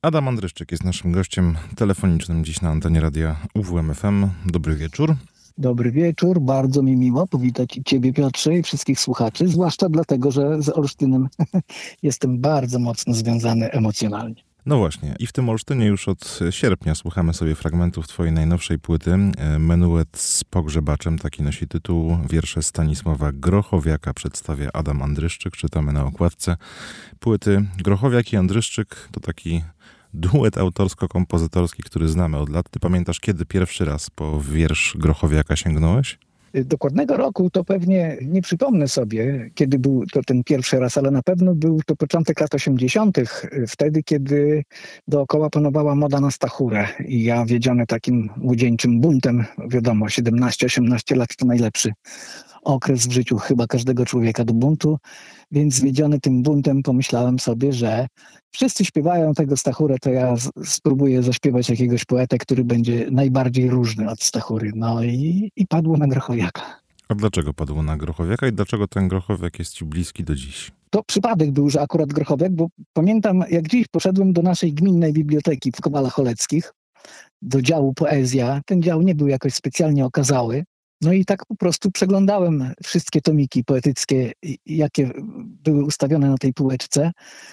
Adam Andryszczyk jest naszym gościem telefonicznym dziś na antenie radia UWMFM. Dobry wieczór. Dobry wieczór, bardzo mi miło powitać i Ciebie, Piotrze, i wszystkich słuchaczy, zwłaszcza dlatego, że z Olsztynem jestem bardzo mocno związany emocjonalnie. No właśnie, i w tym Olsztynie już od sierpnia słuchamy sobie fragmentów Twojej najnowszej płyty. Menuet z pogrzebaczem, taki nosi tytuł. Wiersze Stanisława Grochowiaka przedstawia Adam Andryszczyk. Czytamy na okładce płyty. Grochowiak i Andryszczyk to taki duet autorsko-kompozytorski, który znamy od lat. Ty pamiętasz, kiedy pierwszy raz po wiersz Grochowiaka sięgnąłeś? Dokładnego roku to pewnie nie przypomnę sobie, kiedy był to ten pierwszy raz, ale na pewno był to początek lat 80., wtedy, kiedy dookoła panowała moda na stachurę. I ja, wiedziony takim młodzieńczym buntem, wiadomo, 17-18 lat to najlepszy okres w życiu chyba każdego człowieka do buntu, więc wiedziony tym buntem pomyślałem sobie, że wszyscy śpiewają tego stachurę, to ja spróbuję zaśpiewać jakiegoś poetę, który będzie najbardziej różny od stachury. No i padło na Grochowiaka. A dlaczego padło na Grochowiaka i dlaczego ten Grochowiak jest Ci bliski do dziś? To przypadek był, że akurat Grochowiak, bo pamiętam, jak dziś poszedłem do naszej gminnej biblioteki w Kowalach Choleckich, do działu poezja. Ten dział nie był jakoś specjalnie okazały. No i tak po prostu przeglądałem wszystkie tomiki poetyckie, jakie były ustawione na tej półeczce.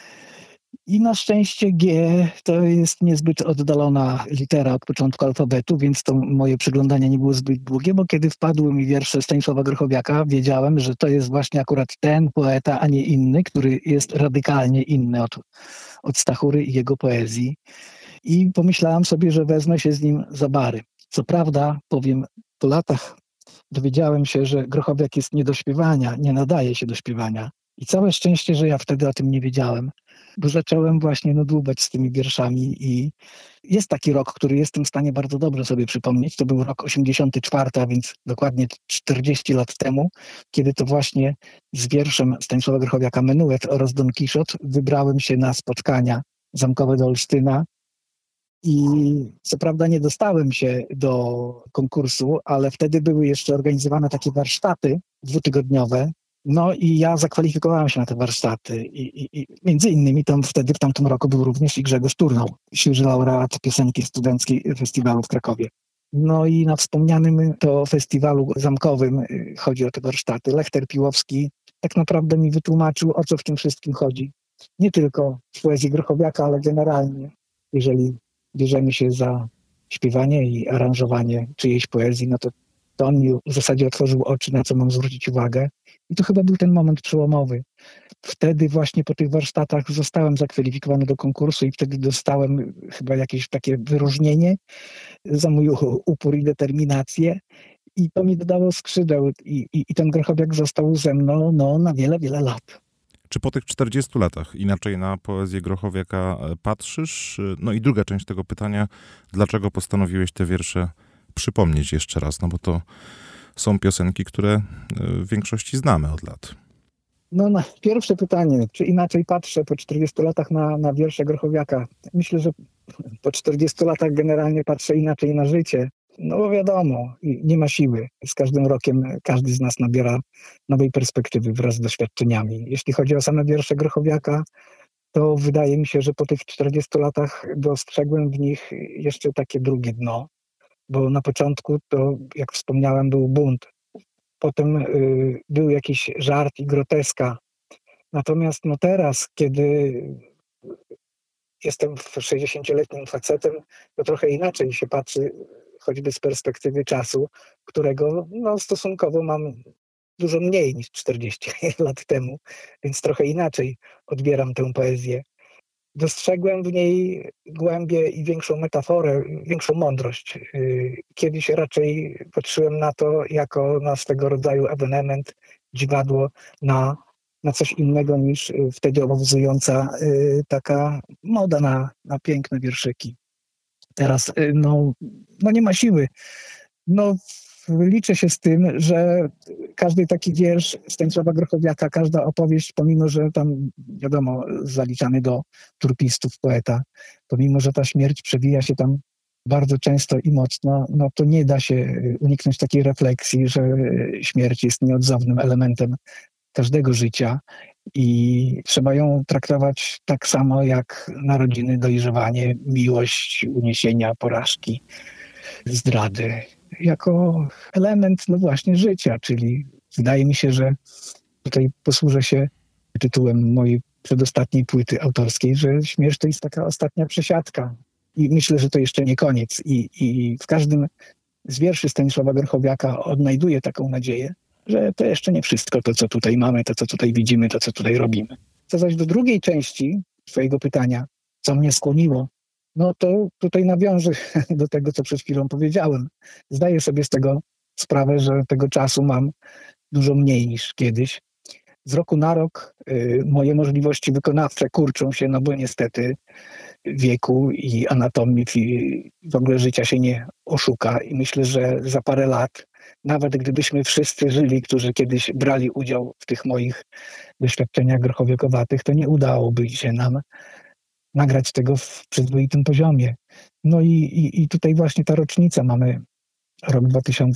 I na szczęście G to jest niezbyt oddalona litera od początku alfabetu, więc to moje przeglądanie nie było zbyt długie, bo kiedy wpadły mi wiersze Stanisława Grochowiaka, wiedziałem, że to jest właśnie akurat ten poeta, a nie inny, który jest radykalnie inny od stachury i jego poezji. I pomyślałem sobie, że wezmę się z nim za bary. Co prawda, powiem, po latach dowiedziałem się, że Grochowiak jest nie do śpiewania, nie nadaje się do śpiewania. I całe szczęście, że ja wtedy o tym nie wiedziałem, bo zacząłem właśnie dłubać z tymi wierszami i jest taki rok, który jestem w stanie bardzo dobrze sobie przypomnieć. To był rok 84, a więc dokładnie 40 lat temu, kiedy to właśnie z wierszem Stanisława Grochowiaka Menuet oraz Don Kiszot wybrałem się na spotkania zamkowe do Olsztyna. I co prawda nie dostałem się do konkursu, ale wtedy były jeszcze organizowane takie warsztaty dwutygodniowe. No i ja zakwalifikowałem się na te warsztaty. I między innymi tam wtedy, w tamtym roku był również i Grzegorz Turnał, świeży laureat piosenki studenckiej festiwalu w Krakowie. No i na wspomnianym to festiwalu zamkowym chodzi o te warsztaty. Lechter Piłowski tak naprawdę mi wytłumaczył, o co w tym wszystkim chodzi. Nie tylko w poezji Grochowiaka, ale generalnie, jeżeli bierzemy się za śpiewanie i aranżowanie czyjejś poezji, no to on mi w zasadzie otworzył oczy, na co mam zwrócić uwagę. I to chyba był ten moment przełomowy. Wtedy właśnie po tych warsztatach zostałem zakwalifikowany do konkursu i wtedy dostałem chyba jakieś takie wyróżnienie za mój upór i determinację. I to mi dodało skrzydeł i ten Grochowiak został ze mną na wiele, wiele lat. Czy po tych 40 latach inaczej na poezję Grochowiaka patrzysz? No i druga część tego pytania, dlaczego postanowiłeś te wiersze przypomnieć jeszcze raz? No bo to są piosenki, które w większości znamy od lat. No na pierwsze pytanie, czy inaczej patrzę po 40 latach na wiersze Grochowiaka? Myślę, że po 40 latach generalnie patrzę inaczej na życie. No bo wiadomo, nie ma siły. Z każdym rokiem każdy z nas nabiera nowej perspektywy wraz z doświadczeniami. Jeśli chodzi o same wiersze Grochowiaka, to wydaje mi się, że po tych 40 latach dostrzegłem w nich jeszcze takie drugie dno. Bo na początku to, jak wspomniałem, był bunt. Potem był jakiś żart i groteska. Natomiast teraz, kiedy jestem 60-letnim facetem, to trochę inaczej się patrzy, choćby z perspektywy czasu, którego stosunkowo mam dużo mniej niż 40 lat temu, więc trochę inaczej odbieram tę poezję. Dostrzegłem w niej głębię i większą metaforę, większą mądrość. Kiedyś raczej patrzyłem na to jako na swego rodzaju ewenement, dziwadło na coś innego niż wtedy obowiązująca taka moda na piękne wierszyki. Teraz nie ma siły. Liczę się z tym, że każdy taki wiersz Stanisława Grochowiaka, każda opowieść, pomimo że tam, wiadomo, zaliczany do turpistów poeta, pomimo że ta śmierć przewija się tam bardzo często i mocno, to nie da się uniknąć takiej refleksji, że śmierć jest nieodzownym elementem każdego życia i trzeba ją traktować tak samo jak narodziny, dojrzewanie, miłość, uniesienia, porażki, zdrady, jako element no właśnie życia, czyli wydaje mi się, że tutaj posłużę się tytułem mojej przedostatniej płyty autorskiej, że śmierć to jest taka ostatnia przesiadka. I myślę, że to jeszcze nie koniec. I w każdym z wierszy Stanisława Grochowiaka odnajduję taką nadzieję, że to jeszcze nie wszystko, to co tutaj mamy, to co tutaj widzimy, to co tutaj robimy. Co zaś do drugiej części twojego pytania, co mnie skłoniło, no to tutaj nawiążę do tego, co przed chwilą powiedziałem. Zdaję sobie z tego sprawę, że tego czasu mam dużo mniej niż kiedyś. Z roku na rok moje możliwości wykonawcze kurczą się, no bo niestety wieku i anatomii w ogóle życia się nie oszuka i myślę, że za parę lat, nawet gdybyśmy wszyscy żyli, którzy kiedyś brali udział w tych moich doświadczeniach grochowiekowatych, to nie udałoby się nam nagrać tego w przyzwoitym poziomie. No i tutaj właśnie ta rocznica, mamy rok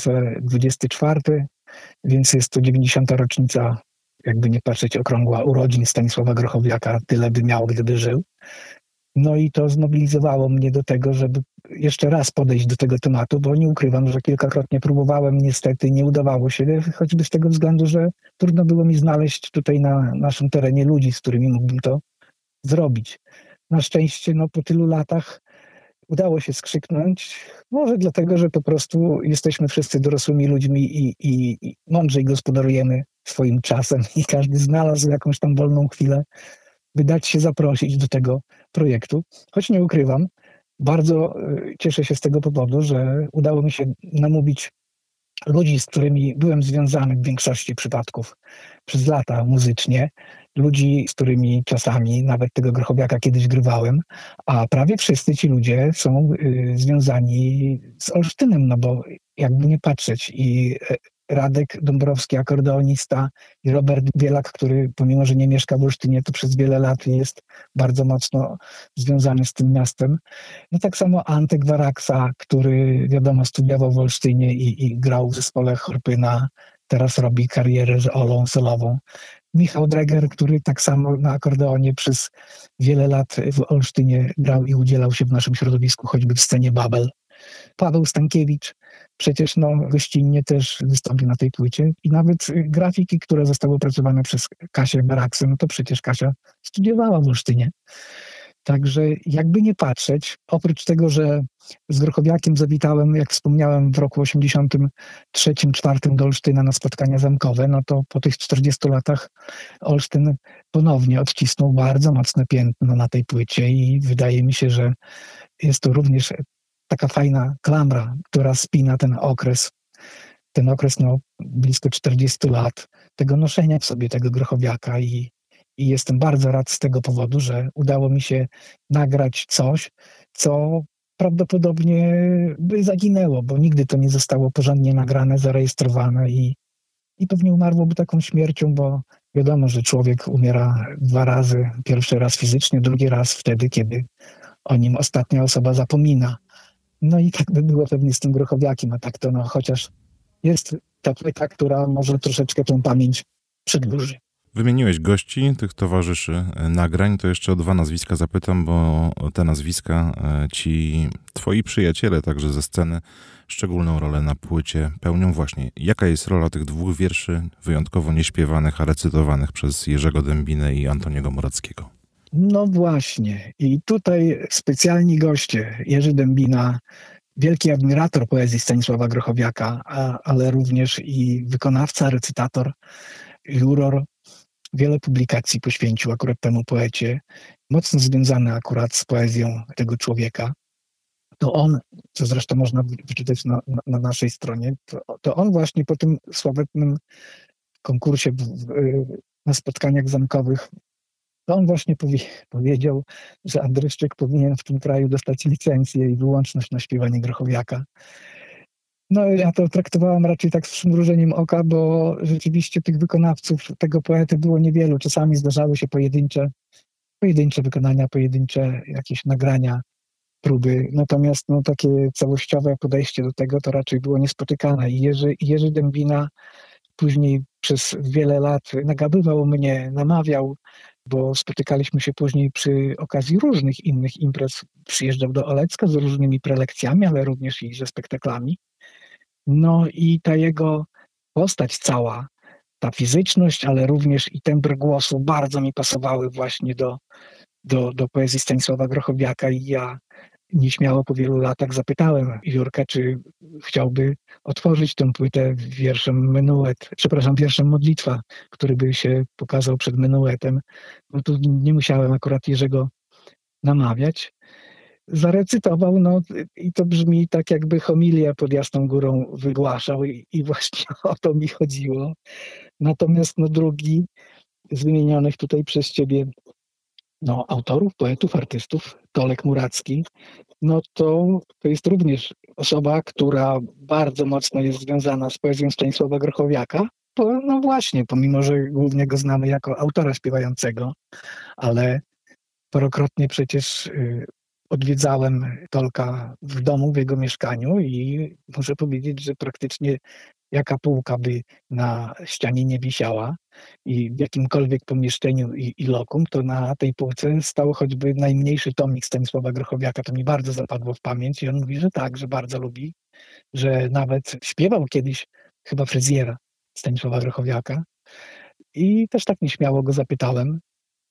2024, więc jest to 90. rocznica, jakby nie patrzeć, okrągła urodzin Stanisława Grochowiaka, tyle by miał, gdyby żył. No i to zmobilizowało mnie do tego, żeby jeszcze raz podejść do tego tematu, bo nie ukrywam, że kilkakrotnie próbowałem, niestety nie udawało się, choćby z tego względu, że trudno było mi znaleźć tutaj na naszym terenie ludzi, z którymi mógłbym to zrobić. Na szczęście no, po tylu latach udało się skrzyknąć, może dlatego, że po prostu jesteśmy wszyscy dorosłymi ludźmi i mądrzej gospodarujemy swoim czasem i każdy znalazł jakąś tam wolną chwilę, by dać się zaprosić do tego projektu. Choć nie ukrywam, bardzo cieszę się z tego powodu, że udało mi się namówić ludzi, z którymi byłem związany w większości przypadków przez lata muzycznie, ludzi, z którymi czasami nawet tego Grochowiaka kiedyś grywałem, a prawie wszyscy ci ludzie są związani z Olsztynem, no bo jakby nie patrzeć i Radek Dąbrowski, akordeonista, i Robert Bielak, który pomimo, że nie mieszka w Olsztynie, to przez wiele lat jest bardzo mocno związany z tym miastem. No tak samo Antek Waraksa, który wiadomo studiował w Olsztynie i grał w zespole Chorpyna, teraz robi karierę z Olą solową. Michał Dreger, który tak samo na akordeonie przez wiele lat w Olsztynie grał i udzielał się w naszym środowisku, choćby w scenie Babel. Paweł Stankiewicz przecież gościnnie też wystąpił na tej płycie i nawet grafiki, które zostały opracowane przez Kasię Baraksę, no to przecież Kasia studiowała w Olsztynie. Także jakby nie patrzeć, oprócz tego, że z Grochowiakiem zawitałem, jak wspomniałem, w roku 83-84 do Olsztyna na spotkania zamkowe, no to po tych 40 latach Olsztyn ponownie odcisnął bardzo mocne piętno na tej płycie i wydaje mi się, że jest to również taka fajna klamra, która spina ten okres blisko 40 lat, tego noszenia w sobie tego Grochowiaka i jestem bardzo rad z tego powodu, że udało mi się nagrać coś, co prawdopodobnie by zaginęło, bo nigdy to nie zostało porządnie nagrane, zarejestrowane i pewnie umarłoby taką śmiercią, bo wiadomo, że człowiek umiera 2 razy. Pierwszy raz fizycznie, drugi raz wtedy, kiedy o nim ostatnia osoba zapomina. No i tak by było pewnie z tym Grochowiakiem, a tak to chociaż jest ta płyta, która może troszeczkę tą pamięć przedłuży. Wymieniłeś gości, tych towarzyszy nagrań, to jeszcze o 2 nazwiska zapytam, bo te nazwiska twoi przyjaciele także ze sceny szczególną rolę na płycie pełnią właśnie. Jaka jest rola tych 2 wierszy wyjątkowo nieśpiewanych, a recytowanych przez Jerzego Dębinę i Antoniego Murackiego? No właśnie. I tutaj specjalni goście. Jerzy Dębina, wielki admirator poezji Stanisława Grochowiaka, ale również i wykonawca, recytator, juror. Wiele publikacji poświęcił akurat temu poecie. Mocno związany akurat z poezją tego człowieka. To on, co zresztą można wyczytać na naszej stronie, to on właśnie po tym sławetnym konkursie na spotkaniach zamkowych, to on właśnie powiedział, że Andryszczyk powinien w tym kraju dostać licencję i wyłączność na śpiewanie Grochowiaka. No ja to traktowałem raczej tak z przymrużeniem oka, bo rzeczywiście tych wykonawców tego poety było niewielu. Czasami zdarzały się pojedyncze wykonania, pojedyncze jakieś nagrania, próby. Natomiast takie całościowe podejście do tego to raczej było niespotykane. I Jerzy Dębina później przez wiele lat nagabywał mnie, namawiał, bo spotykaliśmy się później przy okazji różnych innych imprez. Przyjeżdżał do Olecka z różnymi prelekcjami, ale również i ze spektaklami. No i ta jego postać cała, ta fizyczność, ale również i tembr głosu bardzo mi pasowały właśnie do poezji Stanisława Grochowiaka i ja nieśmiało po wielu latach zapytałem Jurka, czy chciałby otworzyć tę płytę wierszem Modlitwa, który by się pokazał przed menuetem. No tu nie musiałem akurat Jerzego namawiać. Zarecytował, no i to brzmi tak, jakby homilię pod Jasną Górą wygłaszał i właśnie o to mi chodziło. Natomiast drugi z wymienionych tutaj przez ciebie autorów, poetów, artystów, Tolek Muracki, to jest również osoba, która bardzo mocno jest związana z poezją Stanisława Grochowiaka, właśnie, pomimo że głównie go znamy jako autora śpiewającego, ale parokrotnie przecież odwiedzałem Tolka w domu, w jego mieszkaniu i muszę powiedzieć, że praktycznie jaka półka by na ścianie nie wisiała i w jakimkolwiek pomieszczeniu i lokum, to na tej półce stał choćby najmniejszy tomik Stanisława Grochowiaka. To mi bardzo zapadło w pamięć i on mówi, że tak, że bardzo lubi, że nawet śpiewał kiedyś chyba fryzjera Stanisława Grochowiaka i też tak nieśmiało go zapytałem.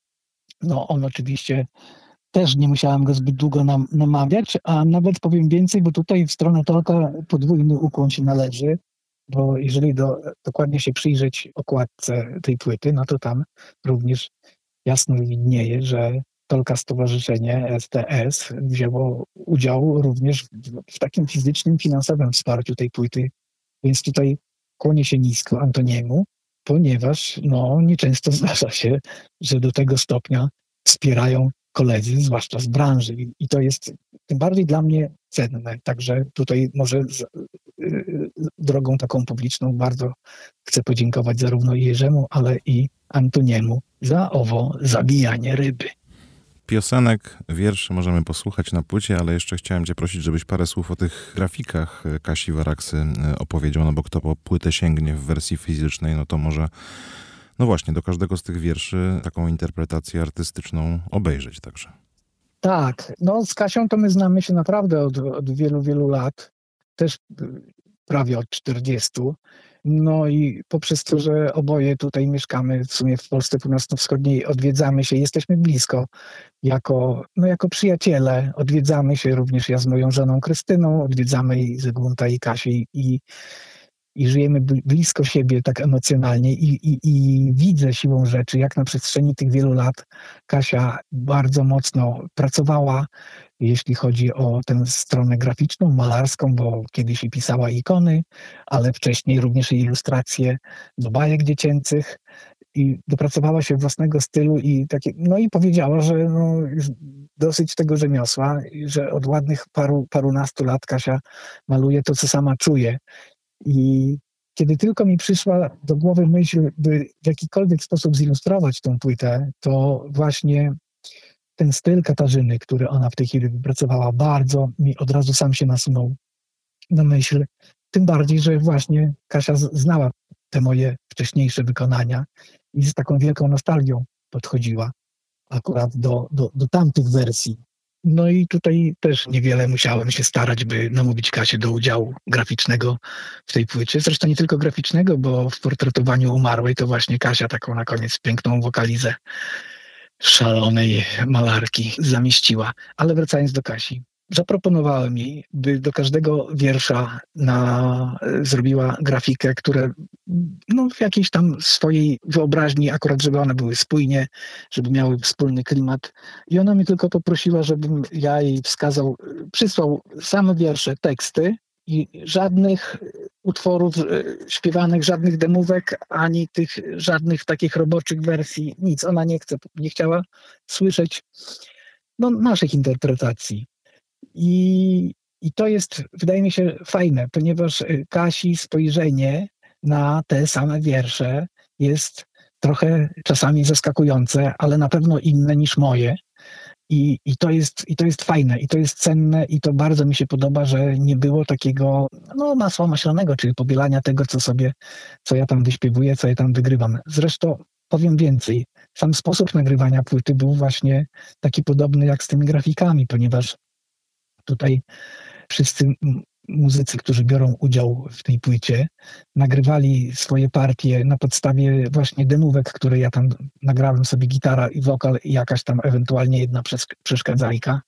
On oczywiście też nie musiałem go zbyt długo namawiać, a nawet powiem więcej, bo tutaj w stronę Tolka podwójny ukłon się należy, bo jeżeli dokładnie się przyjrzeć okładce tej płyty, to tam również jasno widnieje, że Tolka Stowarzyszenie STS wzięło udział również w takim fizycznym, finansowym wsparciu tej płyty, więc tutaj kłonię się nisko Antoniemu, ponieważ nieczęsto zdarza się, że do tego stopnia wspierają koledzy, zwłaszcza z branży. I to jest tym bardziej dla mnie cenne. Także tutaj może drogą taką publiczną bardzo chcę podziękować zarówno Jerzemu, ale i Antoniemu za owo zabijanie ryby. Piosenek, wierszy możemy posłuchać na płycie, ale jeszcze chciałem cię prosić, żebyś parę słów o tych grafikach Kasi Waraksy opowiedział, bo kto po płytę sięgnie w wersji fizycznej, to może właśnie do każdego z tych wierszy taką interpretację artystyczną obejrzeć także. Tak, z Kasią to my znamy się naprawdę od wielu, wielu lat, też prawie od 40. I poprzez to, że oboje tutaj mieszkamy w sumie w Polsce Północno-Wschodniej, odwiedzamy się, jesteśmy blisko jako przyjaciele, odwiedzamy się również ja z moją żoną Krystyną, odwiedzamy i Zygmunta i Kasię i żyjemy blisko siebie tak emocjonalnie i widzę siłą rzeczy, jak na przestrzeni tych wielu lat Kasia bardzo mocno pracowała, jeśli chodzi o tę stronę graficzną, malarską, bo kiedyś i pisała ikony, ale wcześniej również i ilustracje do bajek dziecięcych i dopracowała się własnego stylu i powiedziała, że już dosyć tego rzemiosła, że od ładnych parunastu lat Kasia maluje to, co sama czuje. I kiedy tylko mi przyszła do głowy myśl, by w jakikolwiek sposób zilustrować tę płytę, to właśnie ten styl Katarzyny, który ona w tej chwili wypracowała, bardzo mi od razu sam się nasunął na myśl. Tym bardziej, że właśnie Kasia znała te moje wcześniejsze wykonania i z taką wielką nostalgią podchodziła akurat do tamtych wersji. I tutaj też niewiele musiałem się starać, by namówić Kasię do udziału graficznego w tej płycie. Zresztą nie tylko graficznego, bo w portretowaniu umarłej to właśnie Kasia taką na koniec piękną wokalizę szalonej malarki zamieściła. Ale wracając do Kasi. Zaproponowałem jej, by do każdego wiersza zrobiła grafikę, które w jakiejś tam swojej wyobraźni, akurat żeby one były spójnie, żeby miały wspólny klimat. I ona mnie tylko poprosiła, żebym ja jej przysłał same wiersze, teksty i żadnych utworów śpiewanych, żadnych demówek, ani tych żadnych takich roboczych wersji, nic. Ona nie chciała słyszeć naszych interpretacji. I to jest, wydaje mi się, fajne, ponieważ Kasi spojrzenie na te same wiersze jest trochę czasami zaskakujące, ale na pewno inne niż moje. I to jest fajne, i to jest cenne, i to bardzo mi się podoba, że nie było takiego masła maślanego, czyli pobielania tego, co ja tam wyśpiewuję, co ja tam wygrywam. Zresztą powiem więcej. Sam sposób nagrywania płyty był właśnie taki podobny jak z tymi grafikami, ponieważ tutaj wszyscy muzycy, którzy biorą udział w tej płycie, nagrywali swoje partie na podstawie właśnie demówek, które ja tam nagrałem sobie, gitara i wokal i jakaś tam ewentualnie jedna przeszkadzajka.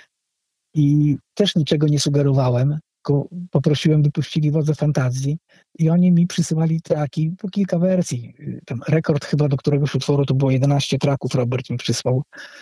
I też niczego nie sugerowałem, tylko poprosiłem, by puścili Wodze Fantazji i oni mi przysyłali traki, po kilka wersji. Tam rekord chyba do któregoś utworu to było 11 traków, Robert mi przysłał.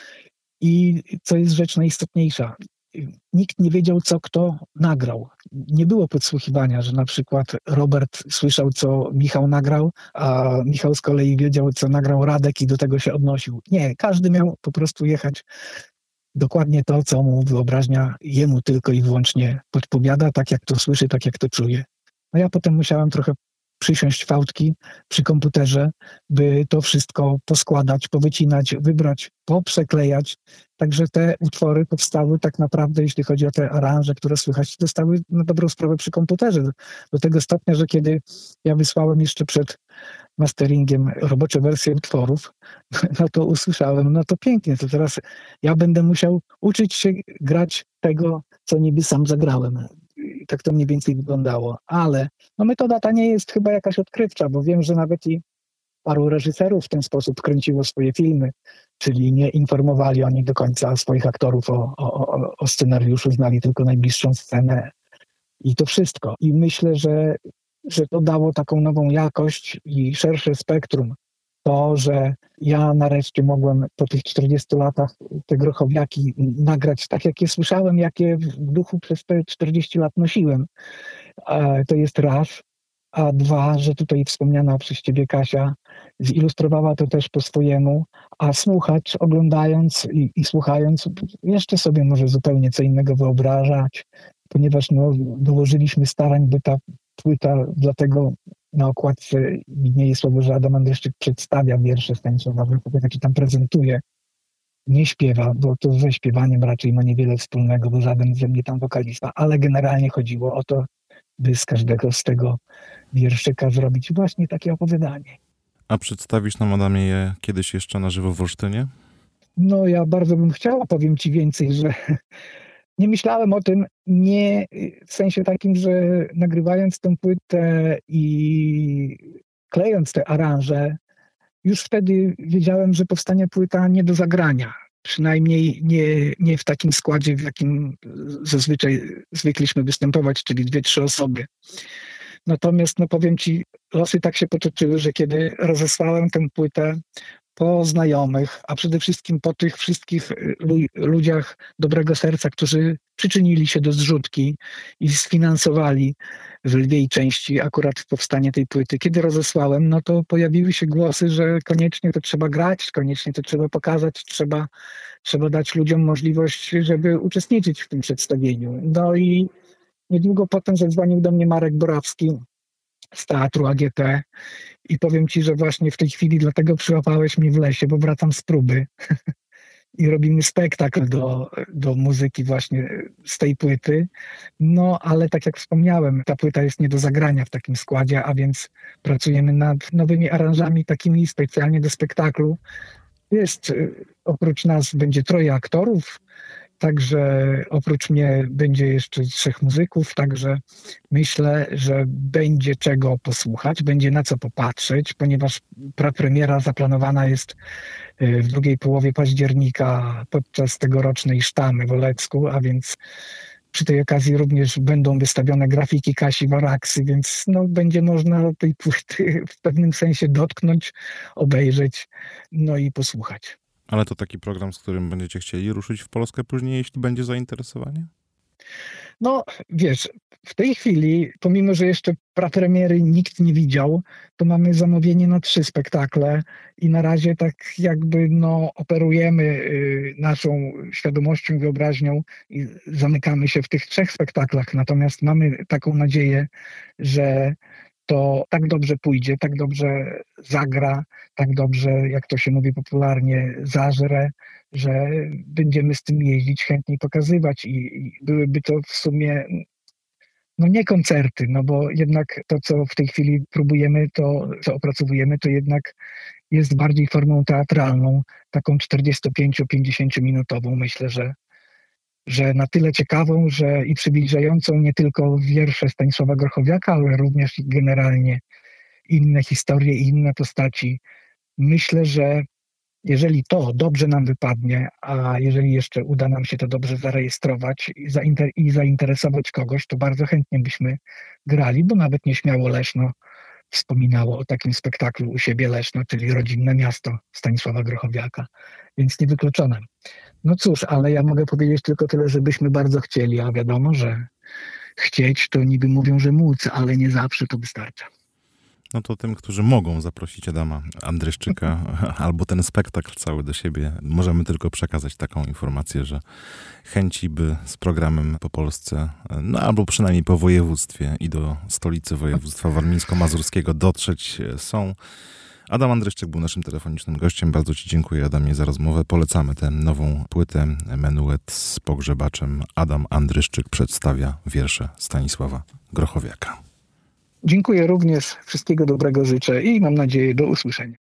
I co jest rzecz najistotniejsza, nikt nie wiedział, co kto nagrał. Nie było podsłuchiwania, że na przykład Robert słyszał, co Michał nagrał, a Michał z kolei wiedział, co nagrał Radek i do tego się odnosił. Nie, każdy miał po prostu jechać dokładnie to, co mu wyobraźnia jemu tylko i wyłącznie podpowiada, tak jak to słyszy, tak jak to czuje. No ja potem musiałem trochę przysiąść fałdki przy komputerze, by to wszystko poskładać, powycinać, wybrać, poprzeklejać. Także te utwory powstały tak naprawdę, jeśli chodzi o te aranże, które słychać, zostały na dobrą sprawę przy komputerze. Do tego stopnia, że kiedy ja wysłałem jeszcze przed masteringiem robocze wersje utworów, no to usłyszałem, no to pięknie, to teraz ja będę musiał uczyć się grać tego, co niby sam zagrałem. I tak to mniej więcej wyglądało. Ale metoda ta nie jest chyba jakaś odkrywcza, bo wiem, że nawet i paru reżyserów w ten sposób kręciło swoje filmy, czyli nie informowali oni do końca swoich aktorów o scenariuszu, znali tylko najbliższą scenę i to wszystko. I myślę, że to dało taką nową jakość i szersze spektrum. To, że ja nareszcie mogłem po tych 40 latach te grochowiaki nagrać tak, jak je słyszałem, jakie w duchu przez te 40 lat nosiłem. To jest raz. A dwa, że tutaj wspomniana przez ciebie Kasia zilustrowała to też po swojemu, a słuchacz oglądając i słuchając jeszcze sobie może zupełnie co innego wyobrażać, ponieważ dołożyliśmy starań, by ta płyta, dlatego na okładce widnieje słowo, że Adam Andryszczyk przedstawia wiersze Stanisława, jaki tam prezentuje. Nie śpiewa, bo to ze śpiewaniem raczej ma niewiele wspólnego, bo żaden ze mnie tam wokalista, ale generalnie chodziło o to, by z każdego z tego wierszyka zrobić właśnie takie opowiadanie. A przedstawisz nam, Adamie, je kiedyś jeszcze na żywo w Olsztynie? No ja bardzo bym chciała, powiem ci więcej, że nie myślałem o tym, nie w sensie takim, że nagrywając tę płytę i klejąc te aranże, już wtedy wiedziałem, że powstanie płyta nie do zagrania. Przynajmniej nie w takim składzie, w jakim zazwyczaj zwykliśmy występować, czyli 2-3 osoby. Natomiast powiem ci, losy tak się potoczyły, że kiedy rozesłałem tę płytę po znajomych, a przede wszystkim po tych wszystkich ludziach dobrego serca, którzy przyczynili się do zrzutki i sfinansowali w lwiej części akurat powstanie tej płyty. Kiedy rozesłałem, no to pojawiły się głosy, że koniecznie to trzeba grać, koniecznie to trzeba pokazać, trzeba dać ludziom możliwość, żeby uczestniczyć w tym przedstawieniu. No i niedługo potem zadzwonił do mnie Marek Borawski z Teatru AGT i powiem ci, że właśnie w tej chwili dlatego przyłapałeś mnie w lesie, bo wracam z próby i robimy spektakl do muzyki właśnie z tej płyty. No ale tak jak wspomniałem, ta płyta jest nie do zagrania w takim składzie, a więc pracujemy nad nowymi aranżami takimi specjalnie do spektaklu. Oprócz nas będzie 3 aktorów, także oprócz mnie będzie jeszcze 3 muzyków, także myślę, że będzie czego posłuchać, będzie na co popatrzeć, ponieważ prapremiera zaplanowana jest w drugiej połowie października podczas tegorocznej sztamy w Olecku, a więc przy tej okazji również będą wystawione grafiki Kasi Waraksy, więc będzie można tej płyty w pewnym sensie dotknąć, obejrzeć, i posłuchać. Ale to taki program, z którym będziecie chcieli ruszyć w Polskę później, jeśli będzie zainteresowanie? Wiesz, w tej chwili, pomimo że jeszcze prapremiery nikt nie widział, to mamy zamówienie na 3 spektakle i na razie tak jakby operujemy naszą świadomością, wyobraźnią i zamykamy się w tych 3 spektaklach. Natomiast mamy taką nadzieję, że to tak dobrze pójdzie, tak dobrze zagra, tak dobrze, jak to się mówi popularnie, zażre, że będziemy z tym jeździć, chętniej pokazywać i byłyby to w sumie no nie koncerty, no bo jednak to, co w tej chwili próbujemy, to co opracowujemy, to jednak jest bardziej formą teatralną, taką 45-50 minutową. Myślę, że na tyle ciekawą, że i przybliżającą nie tylko wiersze Stanisława Grochowiaka, ale również i generalnie inne historie i inne postaci. Myślę, że jeżeli to dobrze nam wypadnie, a jeżeli jeszcze uda nam się to dobrze zarejestrować i zainteresować kogoś, to bardzo chętnie byśmy grali, bo nawet nieśmiało Leszno wspominało o takim spektaklu u siebie Leszno, czyli rodzinne miasto Stanisława Grochowiaka, więc niewykluczone. No cóż, ale ja mogę powiedzieć tylko tyle, żebyśmy bardzo chcieli, a wiadomo, że chcieć to niby mówią, że móc, ale nie zawsze to wystarcza. No to tym, którzy mogą zaprosić Adama Andryszczyka albo ten spektakl cały do siebie, możemy tylko przekazać taką informację, że chęci, by z programem po Polsce, no albo przynajmniej po województwie i do stolicy województwa warmińsko-mazurskiego dotrzeć są. Adam Andryszczyk był naszym telefonicznym gościem. Bardzo Ci dziękuję, Adamie, za rozmowę. Polecamy tę nową płytę Menuet z pogrzebaczem. Adam Andryszczyk przedstawia wiersze Stanisława Grochowiaka. Dziękuję również, wszystkiego dobrego życzę i mam nadzieję do usłyszenia.